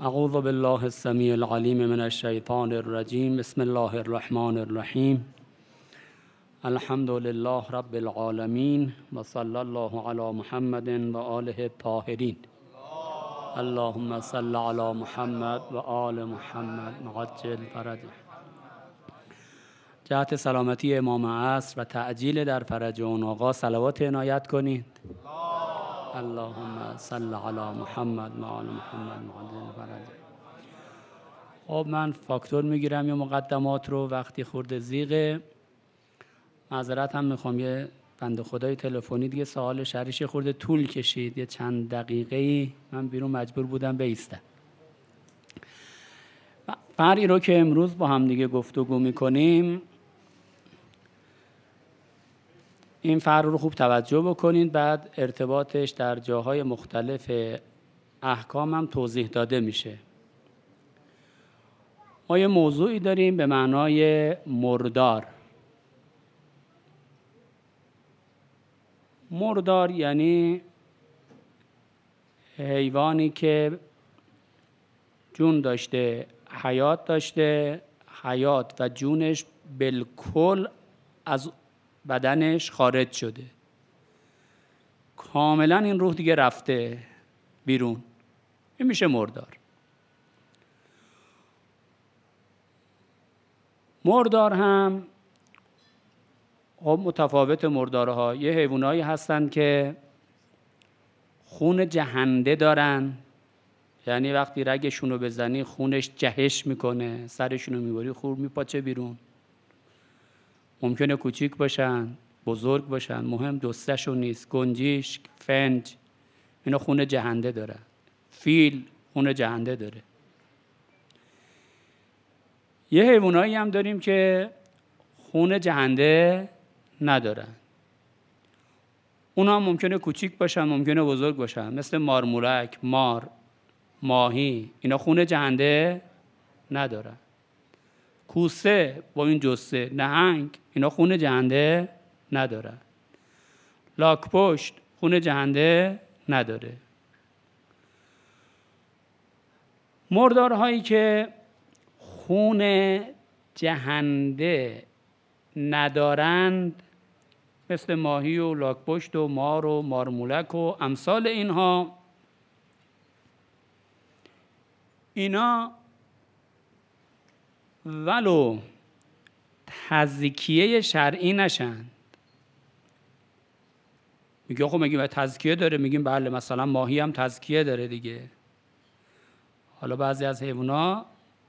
اعوذ بالله السمیع العلیم من الشیطان الرجیم. بسم الله الرحمن الرحیم. الحمد لله رب العالمین و صلی الله علی محمد و آله الطاهرین. اللهم صل علی محمد و آل محمد عجل فرجه. جهت سلامتی امام عصر و تعجیل در فرج اون آقا صلوات عنایت کنید. اللهم صل علی محمد و آل محمد عجل فرجه. خب من فاکتور میگیرم یا مقدمات رو، وقتی خورده زیغه معذرت هم میخوام. یه بنده خدای تلفنی دیگه سوال شرش خورده طول کشید، یه چند دقیقه‌ای من بیرون مجبور بودم بایستم. فرعی رو که امروز با هم دیگه گفتگو میکنیم، این فرع رو خوب توجه بکنید، بعد ارتباطش در جاهای مختلف احکام هم توضیح داده میشه. ما یه موضوعی داریم به معنای مردار. مردار یعنی حیوانی که جون داشته، حیات داشته، حیات و جونش بالکل از بدنش خارج شده، کاملا این روح دیگه رفته بیرون، این میشه مردار. مردار هم متفاوت مردارها. یه حیوانایی هستن که خون جهنده دارن، یعنی وقتی رگشونو بزنی خونش جهش میکنه، سرشونو میبری خون میپاچه بیرون. ممکنه کوچیک باشن، بزرگ باشن، مهم جثه‌شون نیست. گنجشک، فنج، اینا خون جهنده دارن. فیل خون جهنده داره. یه حیوانایی هم داریم که خون جهنده ندارن. اونا ممکنه کوچیک باشن، ممکنه بزرگ باشن، مثل مارمولک، مار، ماهی، اینا خون جهنده ندارن. کوسه با این جثه، نهنگ، اینا خون جهنده ندارن. لاک‌پشت خون جهنده نداره. مردارهایی که خون جهنده ندارند مثل ماهی و لاک‌پشت و مار و مارمولک و امثال اینها، اینا ولو تزکیه شرعی نشند. میگه خب مگه تزکیه داره؟ میگیم بله، مثلا ماهی هم تزکیه داره دیگه. حالا بعضی از حیونا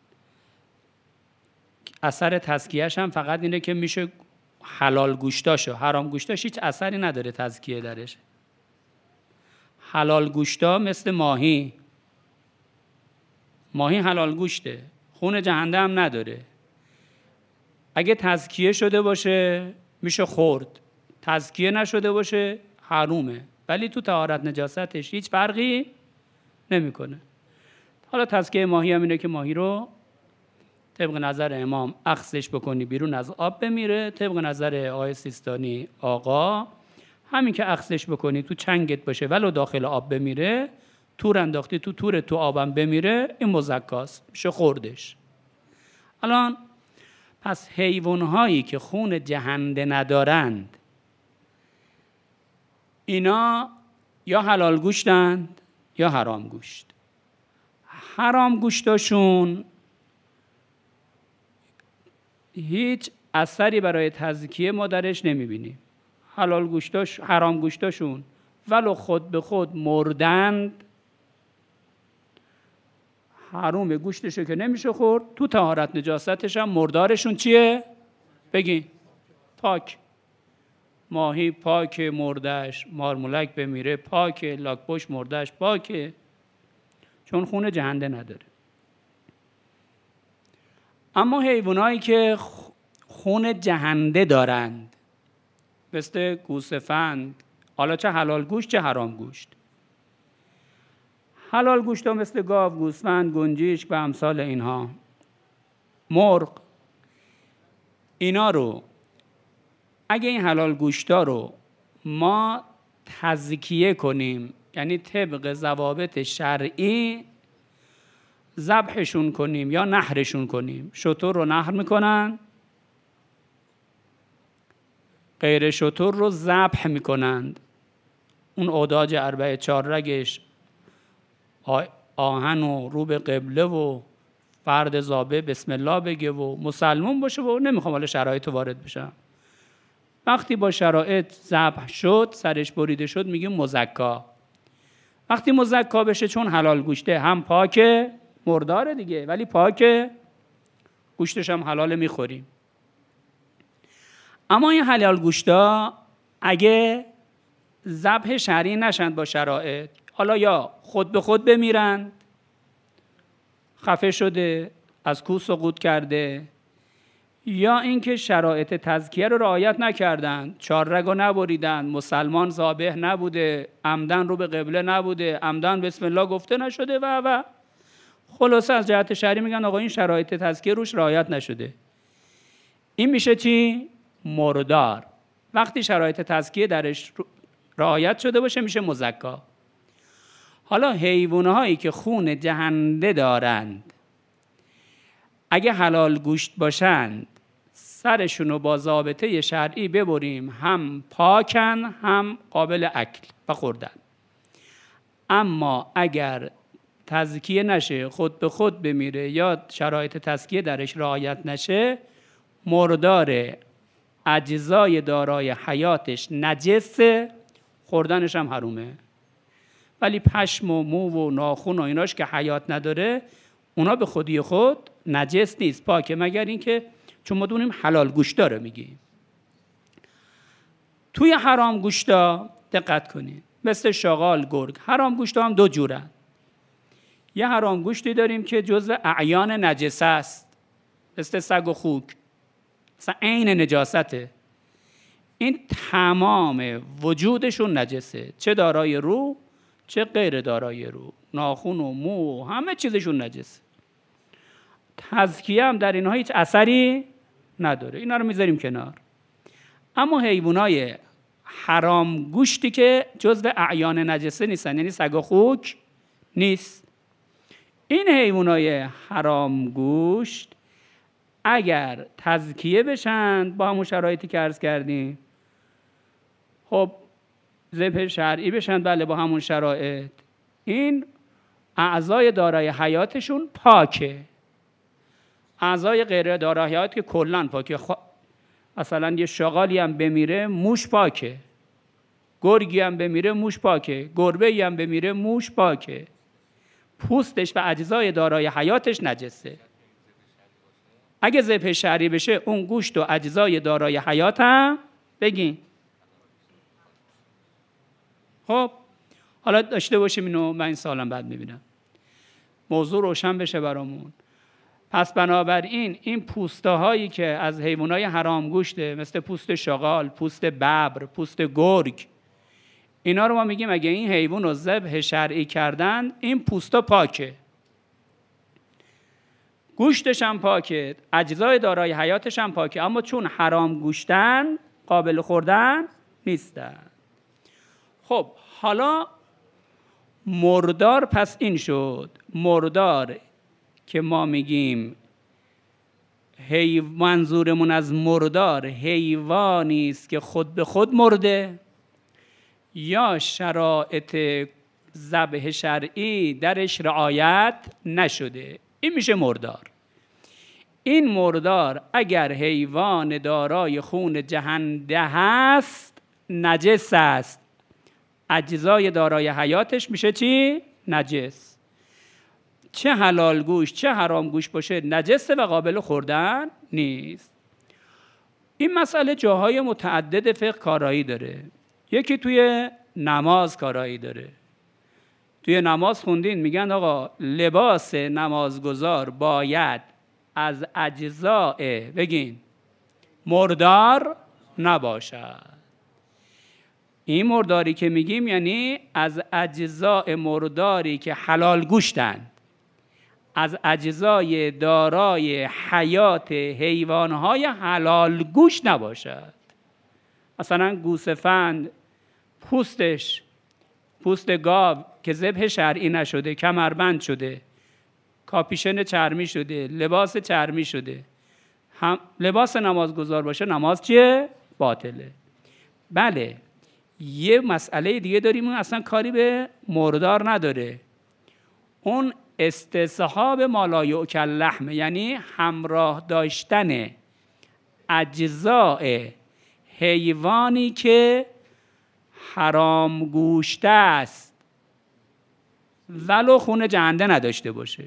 اثر تزکیهش هم فقط اینه که میشه حلال گوشتاشو، حرام گوشتاش هیچ اثری نداره تزکیه درش. حلال گوشتا مثل ماهی، ماهی حلال گوشته، خون جهنده هم نداره. اگه تزکیه شده باشه میشه خورد، تزکیه نشده باشه حرومه، ولی تو طهارت نجاستش هیچ فرقی نمیکنه. حالا تزکیه ماهی هم اینه که ماهی رو طبق نظر امام اخذش بکنی بیرون از آب بمیره، طبق نظر آقای سیستانی آقا همین که اخذش بکنی تو چنگت باشه ولو داخل آب بمیره، تور انداختی تو تور تو آبم بمیره، این مزکاست، میشه خوردش. الان پس حیوانهایی که خون جهنده ندارند اینا یا حلال گوشتند یا حرام گوشت. حرام گوشتاشون هیچ اثری برای تزکیه ما درش نمیبینیم. حلال گوشتاش، حرام گوشتاشون ولو خود به خود مردند، حروم گوشتشو که نمیشه خورد، تو طهارت نجاستش هم مردارشون چیه؟ بگین. پاک. ماهی پاک مردش، مارمولک بمیره پاک، لاک‌پشت مردش پاکه، چون خون جهنده نداره. اما حیوانایی که خون جهنده دارند مثل گوسفند، حالا چه حلال گوشت چه حرام گوشت. حلال گوشت ها مثل گاو، گوسفند، گنجشک و امثال اینها، مرغ، اینا رو اگه این حلال گوشت ها رو ما تزکیه کنیم، یعنی طبق ضوابط شرعی ذبحشون کنیم یا نحرشون کنیم. شتر رو نحر میکنن، غیر شتر رو ذبح میکنند. اون اوداج 4 رگش آهن و رو به قبله و فرد ذابح بسم الله بگه و مسلمون باشه و نمیخوام حالا شرایط وارد بشم. وقتی با شرایط ذبح شد، سرش بریده شد، میگیم مزکا. وقتی مزکا بشه چون حلال گوشته، هم پاکه، مرداره دیگه ولی پاکه، گوشتش هم حلال میخوریم. اما این حلال گوشتا اگه ذبح شرعی نشند با شرایط، حالا یا خود به خود بمیرند، خفه شده، از کوه سقوط کرده، یا اینکه شرایط تزکیه رو رعایت نکردند، 4 رگو نبریدن، مسلمان ذابح نبوده، عمدن رو به قبله نبوده، عمدن بسم الله گفته نشده و خلاصه از جهت شرعی میگن آقا این شرایط تزکیه روش رعایت نشده. این میشه چی؟ مردار. وقتی شرایط تزکیه درش رعایت شده باشه میشه مزکا. حالا حیوانهایی که خون جهنده دارند اگه حلال گوشت باشند، سرشون رو با ضابطه شرعی ببریم، هم پاکن هم قابل اکل و خوردن. اما اگر تزکیه نشه، خود به خود بمیره یا شرایط تزکیه درش رعایت نشه، مردار، اجزای دارای حیاتش نجسه، خوردنش هم حرومه. ولی پشم و مو و ناخن و ایناش که حیات نداره، اونا به خودی خود نجس نیست، پاکه، مگر اینکه چون ما دونیم حلال گوشتا رو میگیم. توی حرام گوشتا دقت کنید، مثل شغال، گرگ، حرام گوشتا هم 2 جورن. یه حرام گوشتی داریم که جزو اعیان نجسه است، مثل سگ و خوک، مثل عین نجاسته. این تمام وجودشون نجسه، چه دارای روح چه غیر دارای روح، ناخن و مو همه چیزشون نجسه. تزکیه هم در اینها هیچ اثری نداره، اینا رو میذاریم کنار. اما حیوانای حرام گوشتی که جزو اعیان نجسه نیستن، یعنی سگ و خوک نیست، این حیوانای حرام گوشت اگر تزکیه بشن با همون شرایطی که عرض کردیم، خب ذبح شرعی بشن، بله با همون شرایط، این اعضای دارای حیاتشون پاکه. اعضای غیر دارای حیات که کلن پاکه. مثلا یه شغالی هم بمیره موش پاکه، گرگی هم بمیره موش پاکه، گربه‌ای هم بمیره موش پاکه، پوستش و اجزای دارای حیاتش نجسه. اگه ذبح شرعی بشه اون گوشت و اجزای دارای حیات هم بگین. خب حالا داشته باشیم اینو، من این سالم بعد میبینم موضوع روشن بشه برامون. پس بنابراین این پوسته هایی که از حیوانات حرام گوشته، مثل پوست شغال، پوست ببر، پوست گرگ، اینا رو ما میگیم اگه این حیوان رو ذبح شرعی کردن، این پوستا پاکه، گوشتش هم پاکه، اجزای دارای حیاتش هم پاکه، اما چون حرام گوشتن قابل خوردن نیستن. خب حالا مردار، پس این شد مردار که ما میگیم منظورمون از مردار حیوانی است که خود به خود مرده یا شرایط ذبح شرعی درش رعایت نشده، این میشه مردار. این مردار اگر حیوان دارای خون جهنده هست نجس است، اجزای دارای حیاتش میشه چی؟ نجس. چه حلال گوشت چه حرام گوشت باشه نجسه و قابل خوردن نیست. این مسئله جاهای متعدد فقه کارایی داره. یکی توی نماز کارایی داره. توی نماز خوندین میگن آقا لباس نمازگزار باید از اجزاء بگین مردار نباشد. این مرداری که میگیم یعنی از اجزاء مرداری که حلال گوشتند، از اجزای دارای حیات حیوانهای حلال گوشت نباشد. مثلا گوسفند پوستش، پوست گاو که ذبح شرعی نشده، کمربند شده، کاپیشن چرمی شده، لباس چرمی شده، لباس نمازگزار باشه، نماز چیه؟ باطله. بله، یه مسئله دیگه داریم، اون اصلا کاری به مردار نداره. اون استصحاب ما لا یؤکل لحم، یعنی همراه داشتن اجزاء حیوانی که حرام گوشته است ولو خون جهنده نداشته باشه.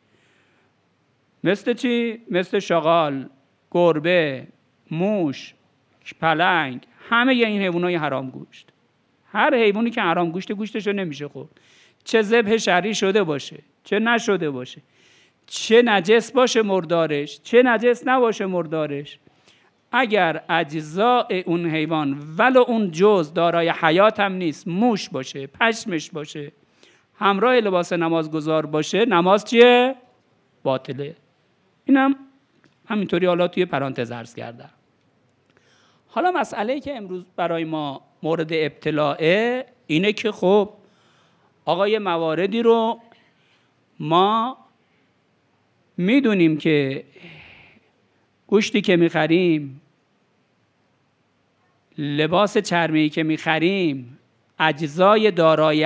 مثل چی؟ مثل شغال، گربه، موش، پلنگ، همه این حیوانای حرام گوشت. هر حیوانی که حرام گوشته، گوشتشو نمیشه خورد، چه ذبح شرعی شده باشه چه نشده باشه، چه نجس باشه مردارش چه نجس نباشه مردارش. اگر اجزاء اون حیوان ولو اون جز دارای حیات هم نیست، موش باشه، پشمش باشه، همراه لباس نمازگزار باشه، نماز چیه؟ باطله. اینم همینطوری حالا توی پرانتز عرض کردم. حالا مسئله‌ای که امروز برای ما مورد ابتلاعه اینه که خب آقا یه مواردی رو ما میدونیم که گوشتی که میخریم، لباس چرمی که میخریم، اجزای دارای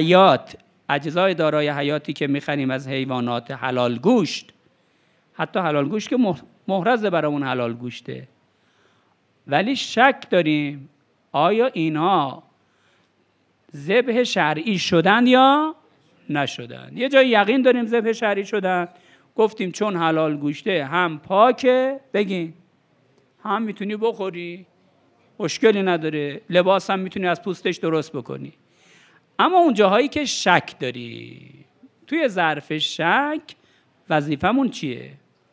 حیاتی که میخریم از حیوانات حلال گوشت، حتی حلال گوشت که محرز برامون حلال گوشته، ولی شک داریم آیا اینها ذبح شرعی شدن یا نشدن. یه جای یقین داریم ذبح شرعی شدن، گفتیم چون حلال گوشته هم پاکه، بگین هم میتونی بخوری، مشکلی نداره، لباس هم میتونی از پوستش درست بکنی. اما اون جاهایی که شک داری، توی ظرف شک وظیفمون چیه؟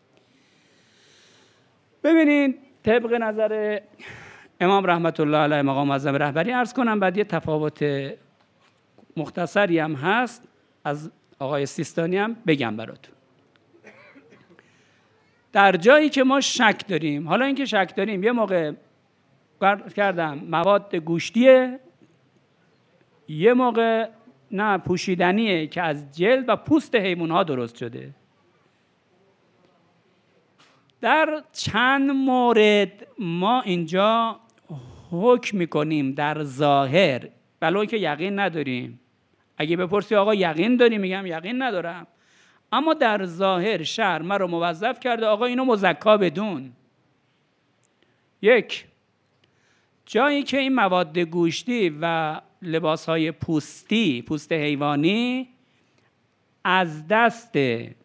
ببینید، طبق نظر امام رحمت الله علیه مقام معظم رهبری عرض کنم، بعد یه تفاوت مختصری هم هست از آقای سیستانی هم بگم براتون. در جایی که ما شک داریم، حالا اینکه شک داریم یه موقع کردم مواد گوشتیه، یه موقع نه پوشیدنیه که از جلد و پوست حیوانات درست شده. در چند مورد ما اینجا حکم میکنیم در ظاهر، ولو که یقین نداریم. اگه بپرسی آقا یقین داری؟ میگم یقین ندارم، اما در ظاهر شرع ما رو موظف کرده آقا اینو مزکا بدون. یک، جایی که این مواد گوشتی و لباسهای پوست حیوانی از دست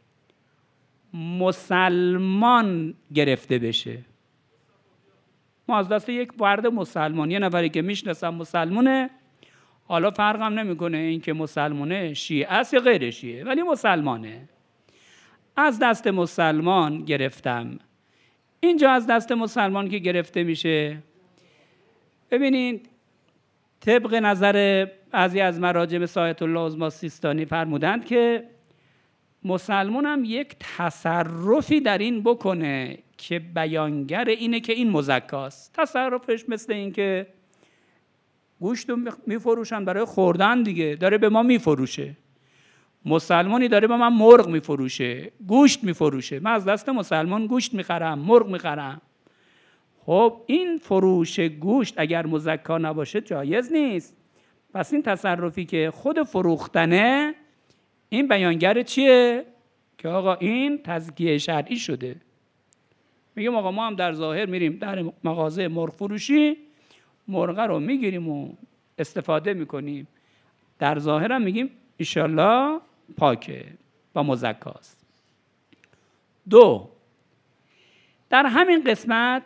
مسلمان گرفته بشه، ما از دست یک فرد مسلمان، یه نفری که میشناسم مسلمونه، حالا فرق هم نمیکنه این که مسلمانه شیعه است یا غیر شیعه، ولی مسلمانه، از دست مسلمان گرفتم. اینجا از دست مسلمان که گرفته میشه، ببینید طبق نظر بعضی از مراجع مثل آیت الله عظمی سیستانی فرمودند که مسلمان هم یک تصرفی در این بکنه که بیانگر اینه که این مزکاست. تصرفش مثل این که گوشت رو میفروشن برای خوردن دیگه، داره به ما میفروشه. مسلمانی داره به من مرغ میفروشه، گوشت میفروشه، من از دست مسلمان گوشت میخرم، مرغ میخرم. خب این فروش گوشت اگر مزکا نباشه جایز نیست. پس این تصرفی که خود فروختنه، این بیانگر چیه؟ که آقا این تزکیه شرعی شده. میگم آقا ما هم در ظاهر میریم در مغازه مرغ فروشی، مرغ رو میگیریم و استفاده میکنیم، در ظاهر هم میگیم انشالله پاکه و مزکاست. دو، در همین قسمت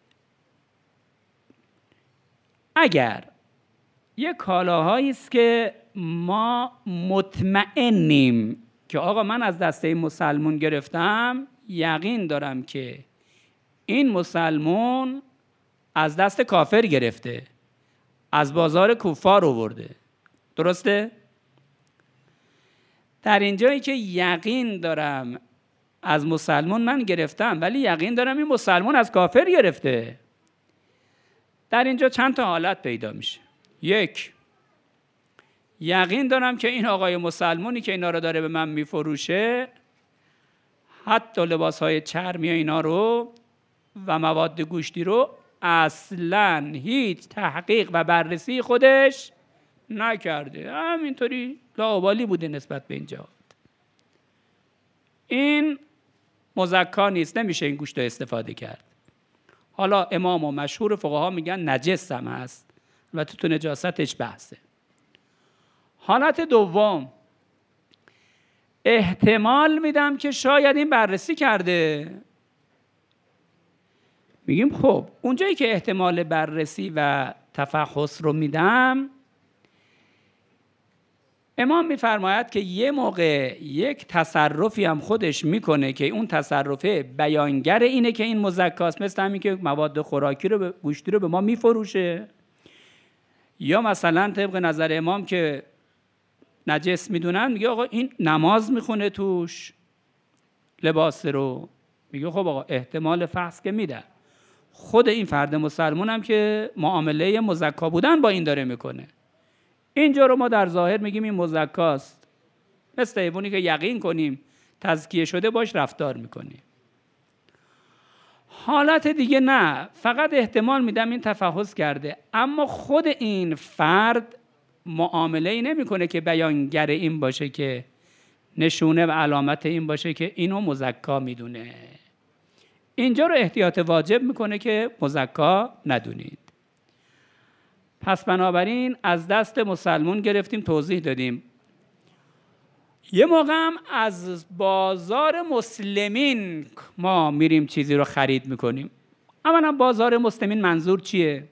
اگر یک کالاهایی است که ما مطمئنیم که آقا من از دسته مسلمون گرفتم، یقین دارم که این مسلمون از دست کافر گرفته، از بازار کفار آورده، درسته؟ در اینجایی که یقین دارم از مسلمون من گرفتم، ولی یقین دارم این مسلمون از کافر گرفته، در اینجا چند تا حالت پیدا میشه. یک، یقین دارم که این آقای مسلمونی که اینا رو داره به من میفروشه حتی لباس‌های چرمی و اینا رو و مواد گوشتی رو اصلاً هیچ تحقیق و بررسی خودش نکرده، همینطوری لاابالی بوده نسبت به اینجا. این مزکا نیست، نمیشه این گوشت رو استفاده کرد. حالا امام و مشهور فقها میگن نجس هم هست و تو نجاستش بحثه. حالت دوم، احتمال میدم که شاید این بررسی کرده. میگیم خب اونجایی که احتمال بررسی و تفحص رو میدم، امام میفرماید که یه موقع یک تصرفی هم خودش میکنه که اون تصرفه بیانگر اینه که این مزکاست، مثل همین که مواد خوراکی رو گوشتی رو به ما میفروشه، یا مثلا طبق نظر امام که نجس میدونن میگه آقا این نماز میخونه توش لباس رو، میگه خب آقا احتمال فحص که میده. خود این فرد مسلمان هم که معامله مزکا بودن با این داره میکنه، اینجا رو ما در ظاهر میگیم این مزکاست، مثل حیوانی که یقین کنیم تزکیه شده باش رفتار میکنیم. حالت دیگه نه، فقط احتمال میدم این تفحص کرده، اما خود این فرد معامله ای نمیکنه که بیانگر این باشه، که نشونه و علامت این باشه که اینو مزکا میدونه. اینجا رو احتیاط واجب میکنه که مزکا ندونید. پس بنابراین از دست مسلمون گرفتیم، توضیح دادیم. یه موقع هم از بازار مسلمین ما میریم چیزی رو خرید میکنیم. اولا بازار مسلمین منظور چیه؟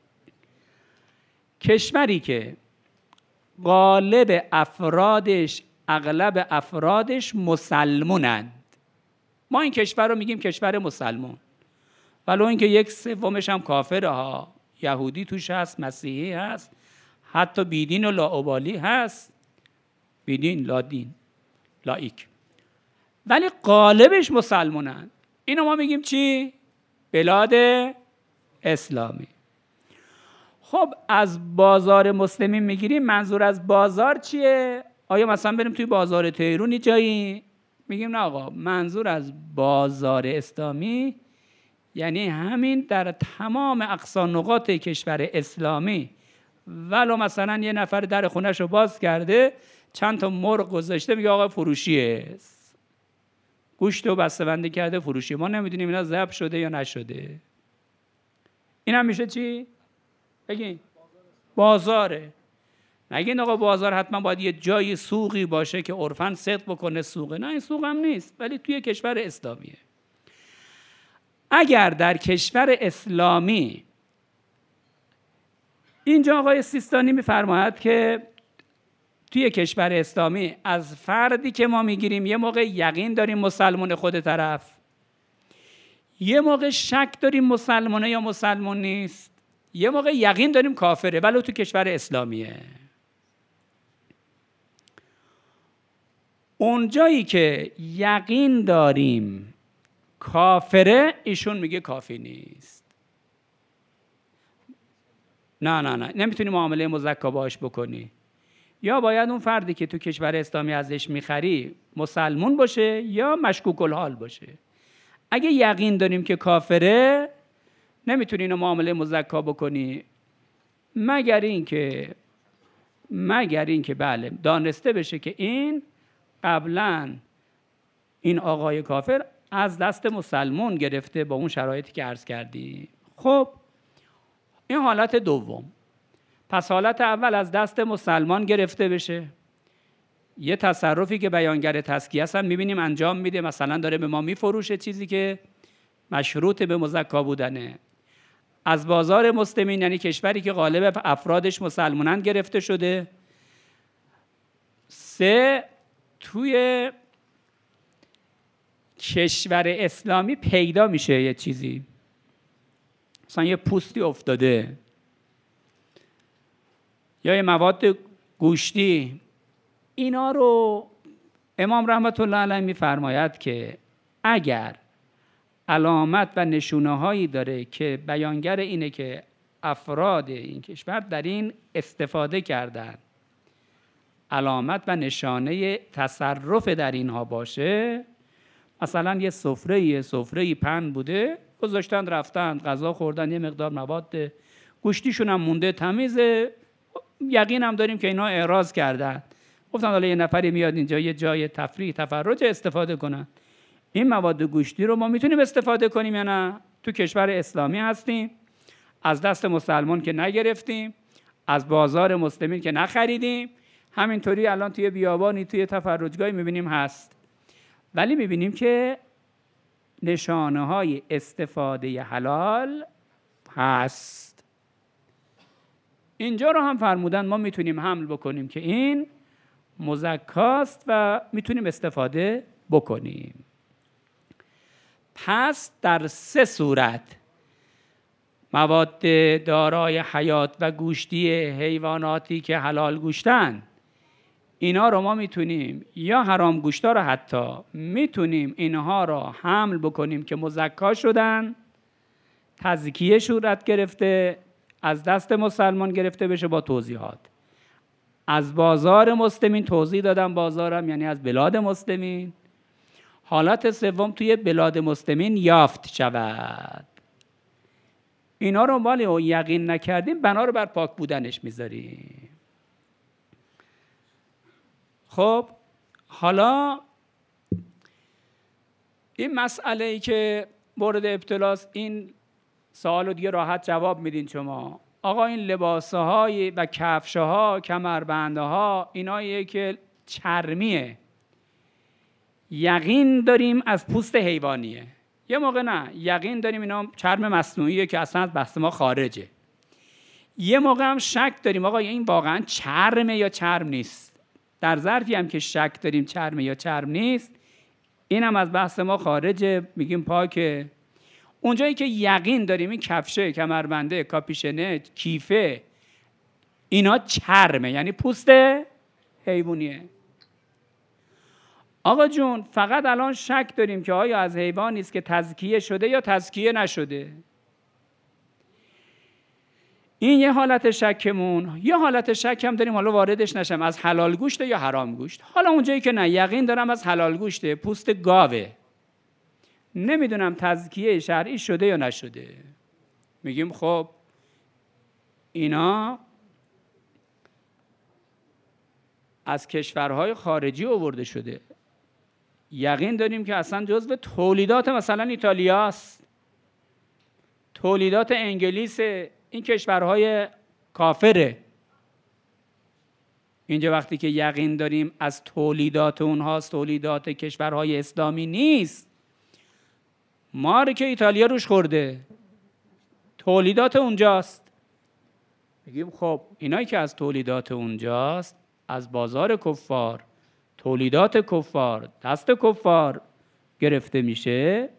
کشوری که غالب اغلب افرادش مسلمونند. ما این کشور رو میگیم کشور مسلمون، ولو اینکه یک سومش هم کافره ها، یهودی توش هست، مسیحی هست، حتی بیدین و لاابالی هست، بیدین لادین لایک، ولی غالبش مسلمونند. اینو ما میگیم چی؟ بلاد اسلامی. خب از بازار مسلمین میگیریم، منظور از بازار چیه؟ آیا مثلا بریم توی بازار تهرونی جایی؟ میگیم نه آقا، منظور از بازار اسلامی یعنی همین در تمام اقصا نقاط کشور اسلامی، ولو مثلا یه نفر در خونش رو باز کرده چند تا مرغ گذاشته میگه آقا فروشیه، گوشت رو بسته‌بندی کرده فروشیه، ما نمیدونیم اینا ذبح شده یا نشده. این هم میشه چی؟ بگین بازاره. نگین آقا بازار حتما باید یه جای سوقی باشه که عرفاً صدق بکنه سوقه. نه این سوق هم نیست، ولی توی کشور اسلامیه. اگر در کشور اسلامی، اینجا آقای سیستانی میفرماید که توی کشور اسلامی از فردی که ما میگیریم یه موقع یقین داریم مسلمان خود طرف، یه موقع شک داریم مسلمانه یا مسلمان نیست، یه موقع یقین داریم کافره ولی تو کشور اسلامیه. اونجایی که یقین داریم کافره، ایشون میگه کافی نیست. نه نمیتونی معامله مزکا باش بکنی. یا باید اون فردی که تو کشور اسلامی ازش میخری مسلمون باشه یا مشکوک الحال باشه. اگه یقین داریم که کافره، نمیتونی اینو معامله مزکا بکنی، مگر اینکه بله دانسته بشه که این قبلا این آقای کافر از دست مسلمون گرفته با اون شرایطی که عرض کردی. خب این حالت دوم. پس حالت اول از دست مسلمان گرفته بشه، یه تصرفی که بیانگر تزکیه هستن میبینیم انجام میده، مثلا داره به ما میفروشه چیزی که مشروط به مزکا بودنه. از بازار مسلمین یعنی کشوری که غالب افرادش مسلمانان گرفته شده. 3 توی کشور اسلامی پیدا میشه یه چیزی، مثلا یه پوستی افتاده یا یه مواد گوشتی. اینا رو امام رحمت الله علیه میفرماید که اگر علامت و نشونه هایی داره که بیانگر اینه که افراد این کشور در این استفاده کردن، علامت و نشانه تصرف در اینها باشه، مثلا یه سفره پهن بوده، گذاشتن رفتن غذا خوردن، یه مقدار مواد گوشتیشون هم مونده تمیزه، یقین هم داریم که اینا اعراض کردن، گفتن حالا یه نفری میاد اینجا یه جای تفریح تفرج استفاده کنن. این مواد گوشتی رو ما میتونیم استفاده کنیم یا نه؟ تو کشور اسلامی هستیم، از دست مسلمان که نگرفتیم، از بازار مسلمین که نخریدیم، همینطوری الان توی بیابانی توی تفرجگاهی میبینیم هست، ولی میبینیم که نشانه های استفاده حلال هست. اینجا رو هم فرمودن ما میتونیم حمل بکنیم که این مزکاست و میتونیم استفاده بکنیم. پس در 3 صورت مواد دارای حیات و گوشتی حیواناتی که حلال گوشتن، اینا رو ما میتونیم یا حرام گوشتا رو حتی میتونیم اینها رو حمل بکنیم که مزکا شدن، تزکیه صورت گرفته، از دست مسلمان گرفته بشه با توضیحات. از بازار مسلمین توضیح دادم، بازارم یعنی از بلاد مسلمین. حالت سوم توی بلاد مسلمین یافت شود. اینا رو مالی یقین نکردیم، بنا رو بر پاک بودنش میذاریم. خب حالا این مسئله ای که مورد ابتلاست، این سوالو دیگه راحت جواب میدین شما. آقا این لباسهای و کفشها، کمربندها، ایناییه که چرمیه، یقین داریم از پوست حیوانیه. یه موقع نه، یقین داریم اینا چرم مصنوعیه که اصلا از بحث ما خارجه. یه موقع هم شک داریم آقا این واقعا چرمه یا چرم نیست. در ظرفی هم که شک داریم چرمه یا چرم نیست، این هم از بحث ما خارجه، میگیم پاکه. اونجایی که یقین داریم این کفشه، کمربنده، کاپیشنه، کیفه، اینا چرمه، یعنی پوست حیوانیه. آقا جون فقط الان شک داریم که آیا از حیوانی است که تزکیه شده یا تزکیه نشده. این یه حالت شکمون. یه حالت شک هم داریم، حالا واردش نشم، از حلال گوشت یا حرام گوشت. حالا اونجایی که نه، یقین دارم از حلال گوشته، پوست گاوه، نمیدونم تزکیه شرعی شده یا نشده. میگیم خب اینا از کشورهای خارجی آورده شده، یقین داریم که اصلا جزو تولیدات مثلا ایتالیاست، تولیدات انگلیس، این کشورهای کافره. اینجا وقتی که یقین داریم از تولیدات اونهاست، تولیدات کشورهای اسلامی نیست، مار که ایتالیا روش خورده، تولیدات اونجاست. میگیم خب اینایی که از تولیدات اونجاست، از بازار کفار، تولیدات کفار، دست کفار گرفته میشه،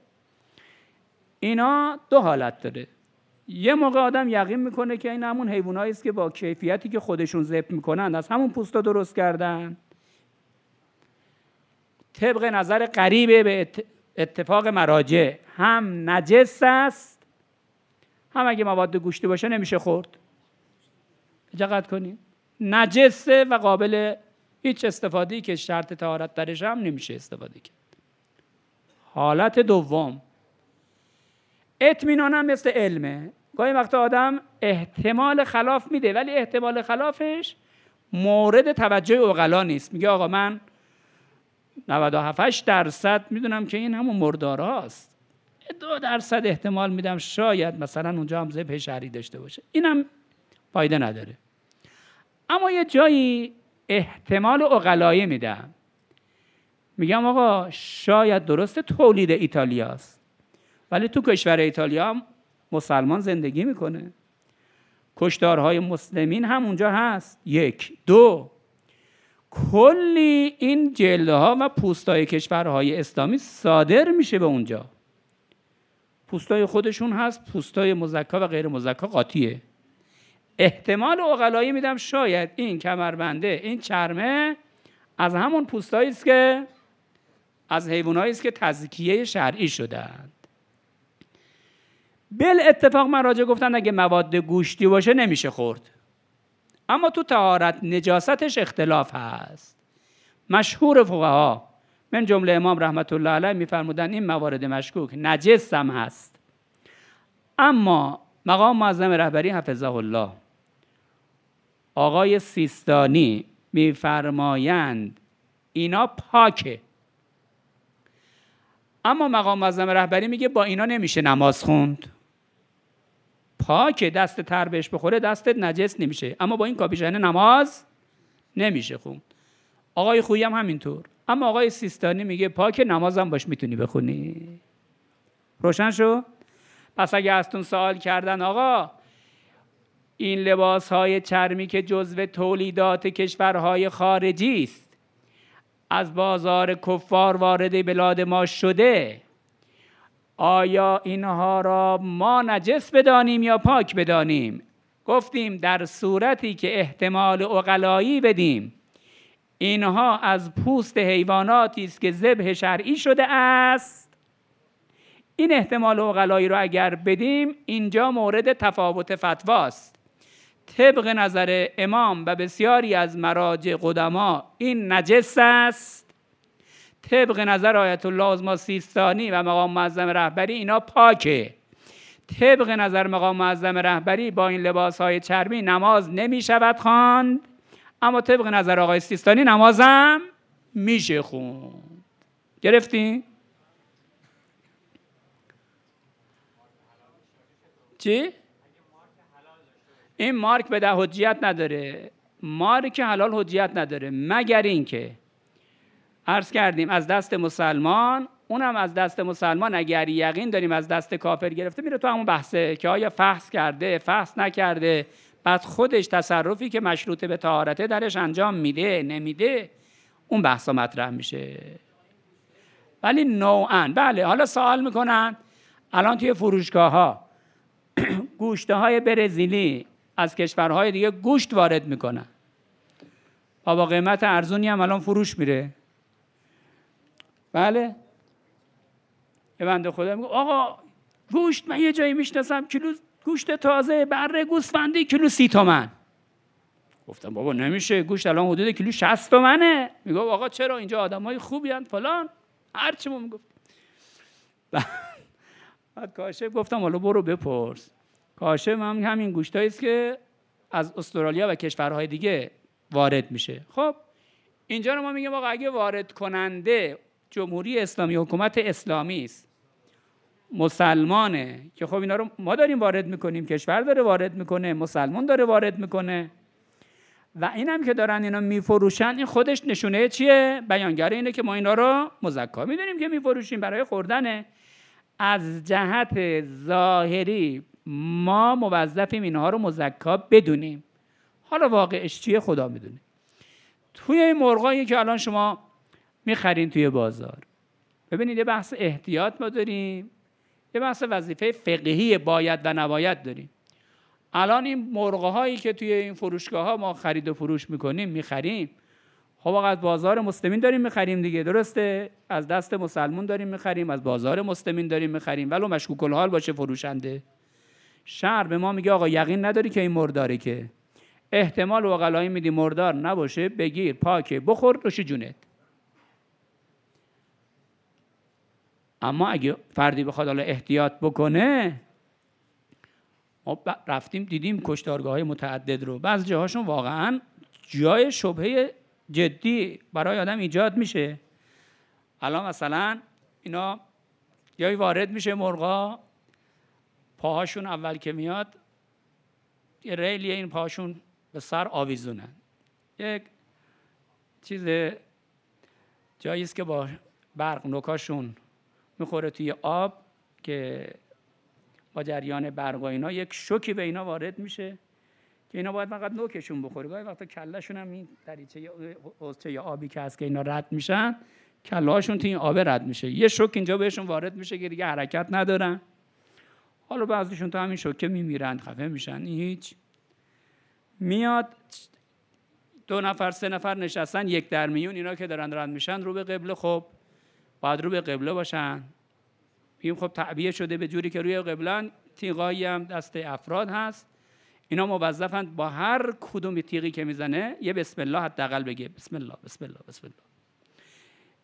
اینا 2 حالت داره. یه موقع آدم یقین میکنه که این همون حیوانایی است که با کیفیتی که خودشون ذبح میکنن از همون پوستا درست کردن، طبق نظر قریبه به اتفاق مراجع هم نجس است، هم اگه مواد گوشتی باشه نمیشه خورد. دقت کنیم نجسه و قابل هیچ استفاده‌ای که شرط طهارت درش هم نمیشه استفاده کرد. حالت دوم اطمینان هم مثل علمه. گاهی وقتا آدم احتمال خلاف میده، ولی احتمال خلافش مورد توجه عقلا نیست. میگه آقا من 97% میدونم که این همون مردارهاست، 2% احتمال میدم شاید مثلا اونجا هم ذبح شرعی داشته باشه، اینم فایده نداره. اما یه جایی احتمال عقلایی میدم، میگم آقا شاید درست تولید ایتالیاست، ولی تو کشور ایتالیا هم مسلمان زندگی میکنه، کشتارهای مسلمین هم اونجا هست. 1 2 کلی این جلدها و پوستای کشورهای اسلامی صادر میشه به اونجا، پوستای خودشون هست، پوستای مزکا و غیر مزکا قاطیه. احتمال عقلایی میدم شاید این کمربنده، این چرمه از همون پوستایی است که از حیوانایی است که تزکیه شرعی شدند. بل اتفاق مراجع گفتن اگه مواد گوشتی باشه نمیشه خورد، اما تو طهارت نجاستش اختلاف هست. مشهور فقها من جمله امام رحمت الله علیه میفرمودن این موارد مشکوک نجس هم هست، اما مقام معظم رهبری حفظه الله آقای سیستانی میفرمایند اینا پاکه، اما مقام معظم رهبری میگه با اینا نمیشه نماز خوند. پاکه، دست تر بهش بخوره دستت نجس نمیشه، اما با این کاپیشن نماز نمیشه خوند. آقای خویی هم همینطور، اما آقای سیستانی میگه پاکه، نمازم باش میتونی بخونی. روشن شو؟ پس اگه ازتون سوال کردن آقا این لباسهای چرمی که جزو تولیدات کشورهای خارجی است از بازار کفار وارد بلاد ما شده، آیا اینها را ما نجس بدانیم یا پاک بدانیم؟ گفتیم در صورتی که احتمال عقلایی بدیم اینها از پوست حیواناتی است که ذبح شرعی شده است، این احتمال عقلایی را اگر بدیم اینجا مورد تفاوت فتواست. طبق نظر امام و بسیاری از مراجع قدما این نجس است، طبق نظر آیت الله عظما سیستانی و مقام معظم رهبری اینا پاکه. طبق نظر مقام معظم رهبری با این لباسهای چرمی نماز نمی شود خواند، اما طبق نظر آقای سیستانی نمازم میشه خوند. گرفتی؟ چی؟ این مارک به ده حجیت نداره، مارک حلال حجیت نداره، مگر اینکه عرض کردیم از دست مسلمان، اونم از دست مسلمان اگر یقین داریم از دست کافر گرفته میره تو همون بحثه که آیا فحص کرده فحص نکرده، بعد خودش تصرفی که مشروط به طهارته درش انجام میده نمیده، اون بحثا مطرح میشه. ولی نوعاً بله. حالا سوال میکنن الان توی فروشگاه ها گوشت های برزیلی از کشورهای دیگه گوشت وارد میکنن و با قیمت ارزونی هم الان فروش میره. بله. یه بنده خدا میگه آقا گوشت من یه جایی میشناسم کیلو گوشت تازه بره گوسفندی کیلو 30 تومن. گفتم بابا نمیشه، گوشت الان حدود کیلو 60 تومنه. میگه آقا چرا اینجا آدمای خوبی ان فلان هر چی ما میگفت. بعد کاشف گفتم حالا برو بپرس. کاشف هم همین گوشتایی است که از استرالیا و کشورهای دیگه وارد میشه. خب اینجا رو ما میگیم آقا اگه وارد کننده جمهوری اسلامی حکومت اسلامی است مسلمانه که خب اینا رو ما داریم وارد میکنیم، کشور داره وارد میکنه، مسلمان داره وارد میکنه و اینم که دارن اینا میفروشن، این خودش نشونه چیه؟ بیانگر اینه که ما اینا رو مزکا میدونیم که میفروشیم برای خوردنه. از جهت ظاهری ما موظفیم اینها رو مزکا بدونیم، حالا واقعش چیه خدا میدونه. توی این مرغایی که الان شما میخرین توی بازار، ببینید یه بحث احتیاط ما داریم، یه بحث وظیفه فقهی باید و نباید داریم. الان این مرغ‌هایی که توی این فروشگاه‌ها ما خرید و فروش میکنیم میخریم، خب از بازار مسلمین داریم میخریم دیگه، درسته؟ از دست مسلمون داریم میخریم، از بازار مسلمین داریم میخریم، ولو مشکوک الحال باشه فروشنده. شرع به ما میگه آقا یقین نداری که این مرداره، که احتمال عقلایی میدی مردار نباشه، بگیر پاکه بخور نوش جونت. اما اگه فردی بخواد حالا احتیاط بکنه، ما رفتیم دیدیم کشتارگاه‌های متعدد رو، بعضی جاهاشون واقعاً جای شبهه جدی برای آدم ایجاد میشه. الان مثلا اینا جایی وارد میشه مرغا، پاهاشون اول که میاد یه ریلیه، این پاهاشون به سر آویزونن، یک چیز جایی است که با برق نوکاشون میخوره توی آب که با جریان برق و اینا یک شوکی به اینا وارد میشه که اینا باید فقط نوکشون بخوره. گاهی وقتا کلهشون هم این دریچه حوضچه آبی که هست که اینا رد میشن، کله‌هاشون توی این آب رد میشه، یه شوک اینجا بهشون وارد میشه که دیگه حرکت ندارن. حالا بعضیشون تو همین شوکه میمیرن، خفه میشن. این هیچ. میاد 2 نفر 3 نفر نشستن، 1 در میون اینا که دارن رد میشن رو به قبله، خب باید رو به قبله باشن. میگیم خب تعبیه شده به جوری که روی قبلن، تیغایی هم دست افراد هست، اینا موظفند با هر کدوم تیغی که میزنه یه بسم الله حداقل بگه، بسم الله بسم الله بسم الله.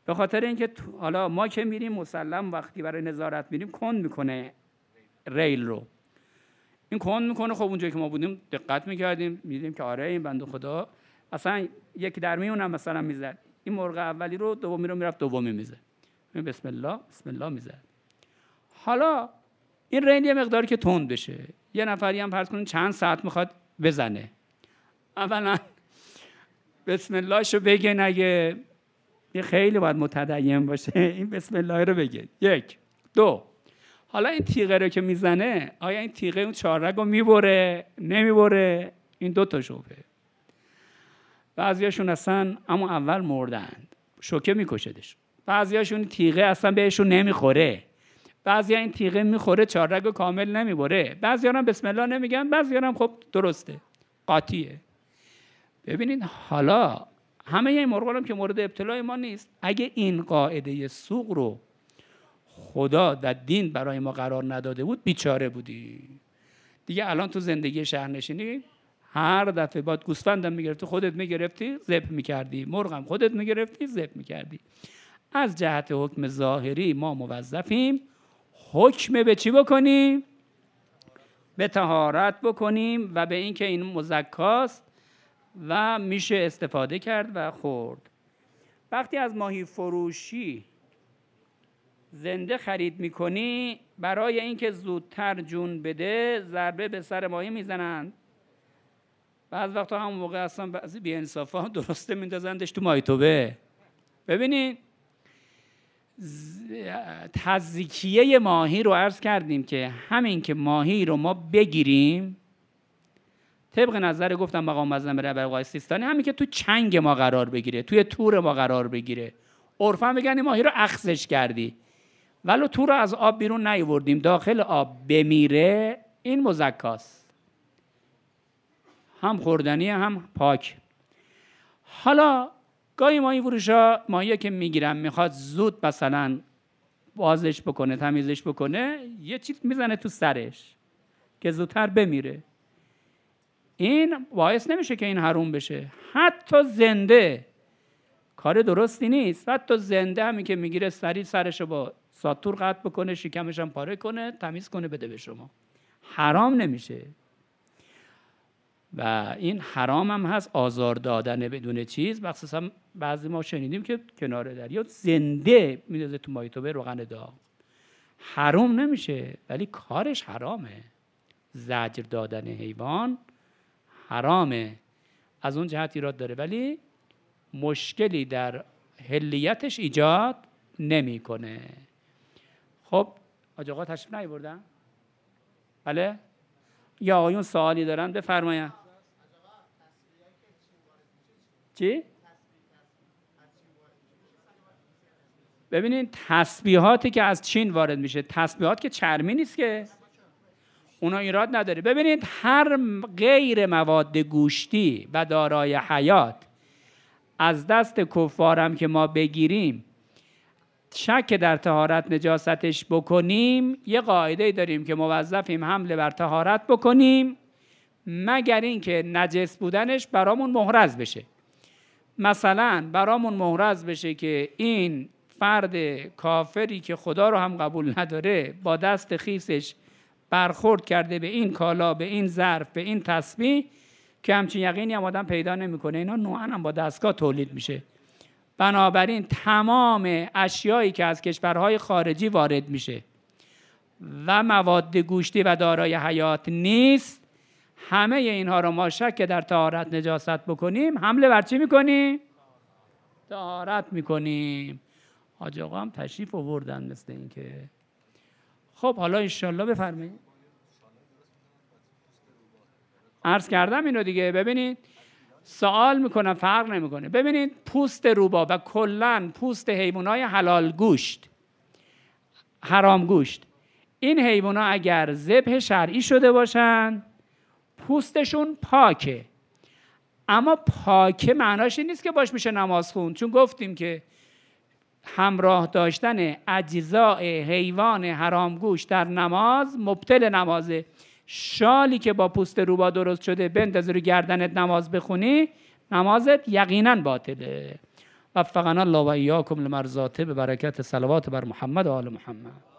به خاطر اینکه حالا ما که میریم مسلم وقتی برای نظارت میریم کند میکنه ریل رو، این کند میکنه. خب اونجایی که ما بودیم دقت میکردیم، میدیدیم که آره این بنده خدا اصلا یک در میونم مثلا میزد، این مرغ اولی رو دومی رو میرفت دومی میزد، بسم الله بسم الله میزد. حالا این ریل یه مقداری که تند بشه، یه نفری هم فرض کنید چند ساعت میخواد بزنه، اولا بسم اللهشو بگه، نگه یه خیلی باید متدین باشه این بسم الله رو بگه. 1 2 حالا این تیغه رو که میزنه آیا این تیغه اون 4 رگ رو میبره نمیبره؟ این 2 تا شبهه. بعضیاشون اصلا اما اول مردند، شوکه میکشدش. بعضیاشون تیغه اصلا بهشون نمیخوره، بعضیا این تیغه میخوره 4 رگ کامل نمیبره، بعضیا هم بسم الله نمیگن، بعضیا هم خب درسته قاطیه. ببینید حالا همه این مرغان هم که مورد ابتلای ما نیست، اگه این قاعده سوق رو خدا و دین برای ما قرار نداده بود بیچاره بودی دیگه. الان تو زندگی شهرنشینی هر دفعه باید گوسفندم میگرفتی خودت میگرفتی ذبح میکردی، مرغم خودت میگرفتی ذبح میکردی. از جهت حکم ظاهری ما موظفیم حکم به چی بکنیم؟ به طهارت بکنیم و به اینکه این مزکاست و میشه استفاده کرد و خورد. وقتی از ماهی فروشی زنده خرید میکنی، برای اینکه زودتر جون بده ضربه به سر ماهی میزنند. بعض وقتا همون موقع اصلا بعضی بی‌انصافا درسته میندازندش تو ماهی توبه. ببینید تزکیه ماهی رو عرض کردیم که همین که ماهی رو ما بگیریم طبق نظر گفتم مقام معظم رهبر آقای سیستانی، همین که تو چنگ ما قرار بگیره، توی تور ما قرار بگیره، عرفاً میگن ماهی رو اخذش کردی ولو تور رو از آب بیرون نیاوردیم داخل آب بمیره، این مزکاست، هم خوردنی هم پاک. حالا گاهی ماهی فروشا ماهی که میگیرن میخواد زود مثلا بازش بکنه تمیزش بکنه، یه چیز میزنه تو سرش که زودتر بمیره. این باعث نمیشه که این حروم بشه. حتی زنده کار درستی نیست، حتی زنده همین که میگیره سریع سرشو با ساتور قطع بکنه، شکمش هم پاره کنه، تمیز کنه بده به شما، حرام نمیشه. و این حرام هم هست، آزار دادن بدون چیز. مخصوصا بعضی ما شنیدیم که کنار دریا زنده میندازه تو ماهی توبه روغن داغ، حرام نمیشه ولی کارش حرامه. زجر دادن حیوان حرامه، از اون جهت ایراد داره ولی مشکلی در حلیتش ایجاد نمیکنه. خب حاج آقا تشریف نیاوردن؟ بله؟ یا آقایون سوالی دارن بفرمایید. چی؟ ببینید تسبیحاتی که از چین وارد میشه، تسبیحات که چرمی نیست که اونا ایراد نداره. ببینید هر غیر مواد گوشتی و دارای حیات از دست کفارم که ما بگیریم شک در طهارت نجاستش بکنیم، یه قاعده داریم که موظفیم حمله بر طهارت بکنیم مگر اینکه نجس بودنش برامون محرز بشه. مثلا برامون محرز بشه که این فرد کافری که خدا رو هم قبول نداره با دست خیسش برخورد کرده به این کالا، به این ظرف، به این تسبیح که همچین یقینی هم آدم پیدا نمیکنه، اینا نوعاً هم با دستگاه تولید میشه. بنابراین تمام اشیایی که از کشورهای خارجی وارد میشه و مواد گوشتی و دارای حیات نیست، همه اینها رو ما شک در طهارت نجاست بکنیم حمله بر چی میکنیم؟ طهارت میکنیم. حاج آقا هم تشریف آوردن مثل این که. خب حالا انشالله بفرمایید. عرض کردم اینو دیگه. ببینید سوال میکنم فرق نمیکنه. ببینید پوست روباه و کلن پوست حیوانات حلال گوشت، حرام گوشت، این حیوانات اگر ذبح شرعی شده باشن پوستشون پاکه، اما پاکه معناش این نیست که باش میشه نماز خوند، چون گفتیم که همراه داشتن اجزاء حیوان حرام گوشت در نماز مبطل نمازه. شالی که با پوست روباه درست شده بندازی رو گردنت نماز بخونی، نمازت یقینا باطله. وفقنا الله و ایاکم لمرضاته به برکت صلوات بر محمد و آل محمد.